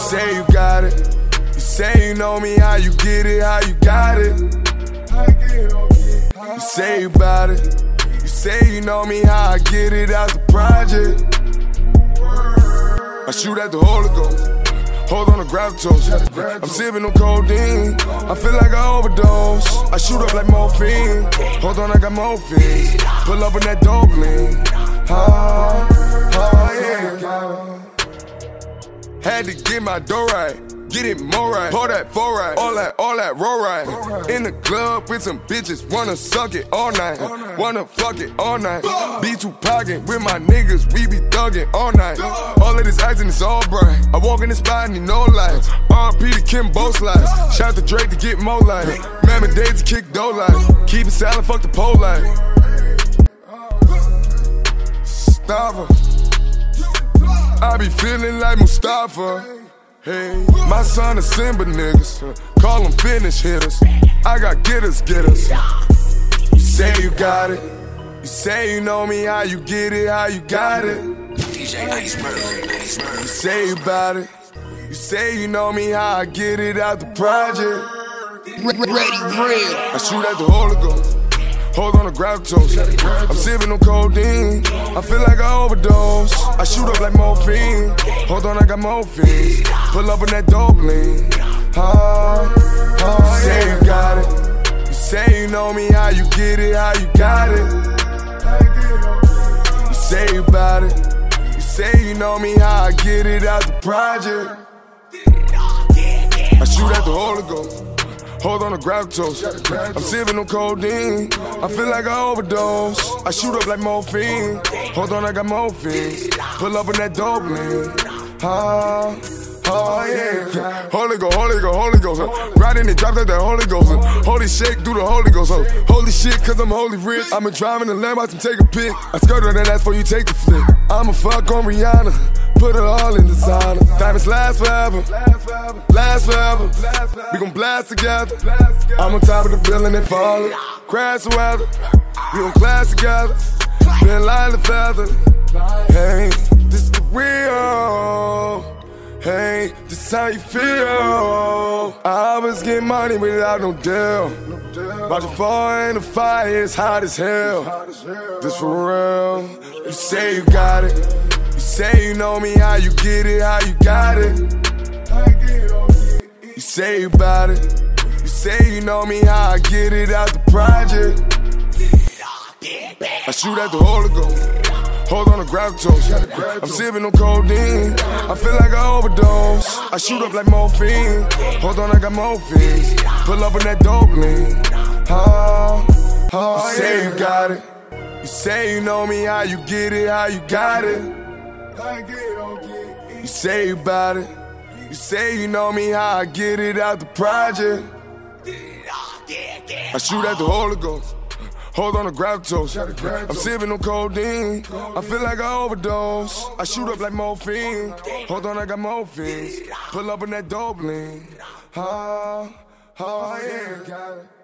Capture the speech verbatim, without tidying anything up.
say you got it. You say you know me, how you get it, how you got it. You say you bout it. You say you know me, how I get it out the project. I shoot at the Holy Ghost. Hold on to gravitas. I'm sipping on codeine. I feel like I overdose. I shoot up like morphine. Hold on, I got morphine. Pull up in that dope lean. Oh, oh yeah. Had to get my dough right. Get it more right. Pour that four right. All that, all that roll right. In the club with some bitches. Wanna suck it all night. Wanna fuck it all night. Be too pocket with my niggas. We be thugging all night. All of this acting is all bright. I walk in the spot and need no lights. R P to Kim both slides. Shout to Drake to get more light. Mammoth days to kick dough light. Keep it silent, fuck the pole light. Mustafa. I be feeling like Mustafa. Hey, my son is Simba niggas. Call them finish hitters. I got getters, getters. You say you got it. You say you know me, how you get it, how you got it. D J Iceberg. You say you bout it. You say you know me, how I get it out the project. Ready, real. I shoot at the Holy Ghost. Hold on to gravitas. I'm sipping on codeine. I feel like I overdose. I shoot up like morphine. Hold on, I got morphine. Pull up in that dope lean. Oh, oh, you say you got it. You say you know me, how you get it, how you got it. You say you bout it. You say you know me, how I get it out the project. I shoot at the Holy Ghost. Hold on to gravitas. I'm sipping on codeine. I feel like I overdose. I shoot up like morphine. Hold on, I got morphine. Pull up in that dope lean. Oh, oh yeah. Holy Ghost, Holy Ghost, Holy Ghost. Huh? Riding and dropped out that Holy Ghost. Huh? Holy shake through the Holy Ghost. Huh? Holy shit, cause I'm holy rich. I've been driving the lamb out to take a pic. I skirt her, then that's before you take the flick. I'ma fuck on Rihanna. Put it all in designer. Diamonds last forever. Last forever. We gon' blast together. I'm on top of the building and falling. Crash the weather. We gon' clash together. Feel like the feather. Hey, this the real. Hey, this how you feel. I was getting money without no deal. About to fall in the fire, it's hot as hell. This for real. You say you got it. You say you know me, how you get it, how you got it. You say you bout it. You say you know me, how I get it out the project. I shoot at the Holy Ghost. Hold on to gravitas. I'm sipping on codeine. I feel like I overdose. I shoot up like morphine. Hold on, I got morphine. Pull up in that dope lean. Oh, oh, you say you got it. You say you know me, how you get it, how you got it. You say you bout it. You say you know me, how I get it out the project. I shoot at the Holy Ghost. Hold on to gravitas. I'm sipping on codeine. I feel like I overdose. I shoot up like morphine. Hold on, I got morphine. Pull up in that dope lean. Oh, oh yeah.